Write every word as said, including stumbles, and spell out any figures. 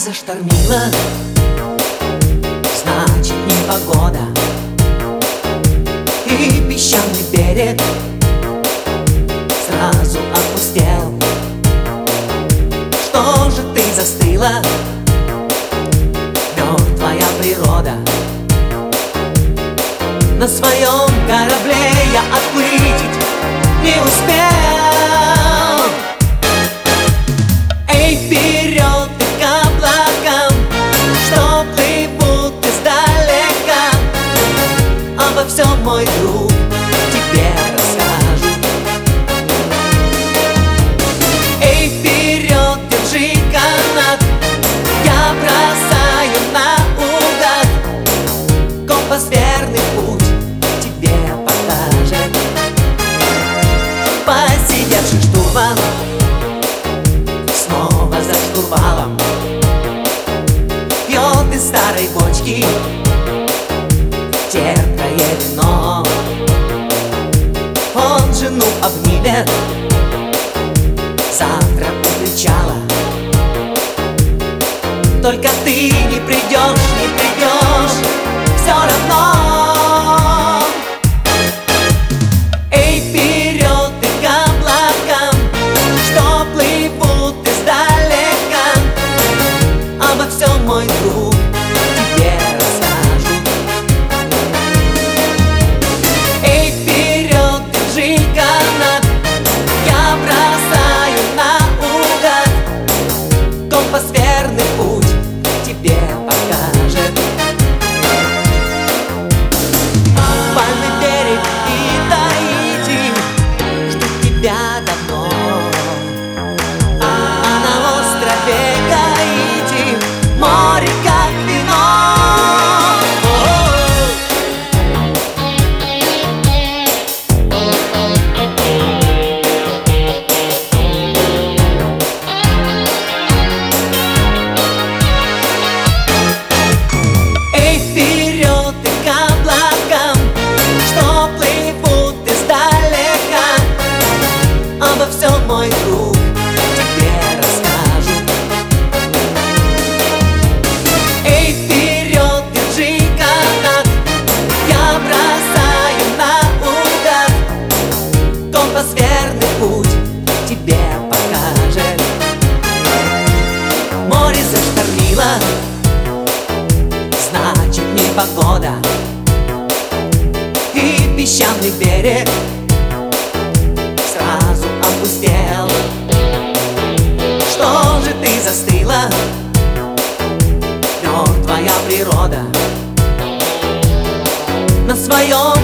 заштормило, значит непогода. И песчаный берег сразу опустел. Что же ты застыла, мертвая природа? На своем корабле я отплыть не успел. Эй, вперед и к облакам, что плывут издалека. Обо всем, мой друг, тебе расскажу. Эй, вперед, держи канат, я бросаю наугад. Компас верный путь тебе покажет. Посидевший штурман снова за штурвалом пьет из старой бочки терпкое вино. Он жену обнимет завтра у причала. Только ты не придешь, не придешь все равно. Эй, вперед и к облакам, что плывут издалека. Обо всем, мой друг, тебе расскажу. Эй, вперед, держи канат, я бросаю наугад. Компас верный путь тебе покажет. Пальмы, берег и Таити ждут тебя давно. А на острове Гаити море как вино. Эй, вперед и к облакам, что плывут издалека. Обо всем, мой друг, тебе расскажу. Эй, вперед, держи канат, я бросаю наугад. Компас верный путь тебе покажет. Море заштормило, значит непогода. И песчаный берег сразу опустел. Что же ты застыла, мертвая природа? На своем